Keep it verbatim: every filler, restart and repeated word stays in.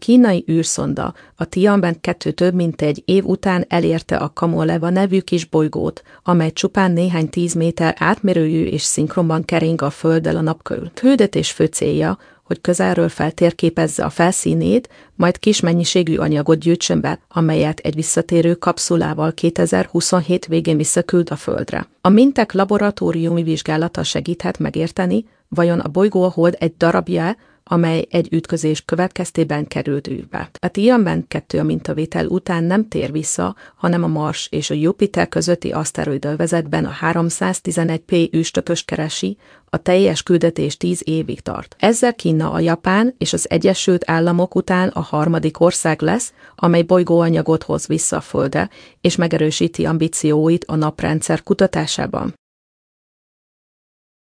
kínai űrszonda, a Tianwen kettő több mint egy év után elérte a Kamoleva nevű kis bolygót, amely csupán néhány tíz méter átmérőjű és szinkronban kering a Földdel a nap körül. Küldetés fő célja, hogy közelről feltérképezze a felszínét, majd kis mennyiségű anyagot gyűjtsön be, amelyet egy visszatérő kapszulával kétezer-huszonhét végén visszaküld a Földre. A minták laboratóriumi vizsgálata segíthet megérteni, vajon a bolygó a Hold egy darabja, amely egy ütközés következtében került űrbe. A Tianwen kettő a mintavétel után nem tér vissza, hanem a Mars és a Jupiter közötti aszteroidövezetben a háromszáztizenegy P űrstököst keresi, a teljes küldetés tíz évig tart. Ezzel Kína, a Japán és az Egyesült Államok után a harmadik ország lesz, amely bolygóanyagot hoz vissza a Földre, és megerősíti ambícióit a naprendszer kutatásában.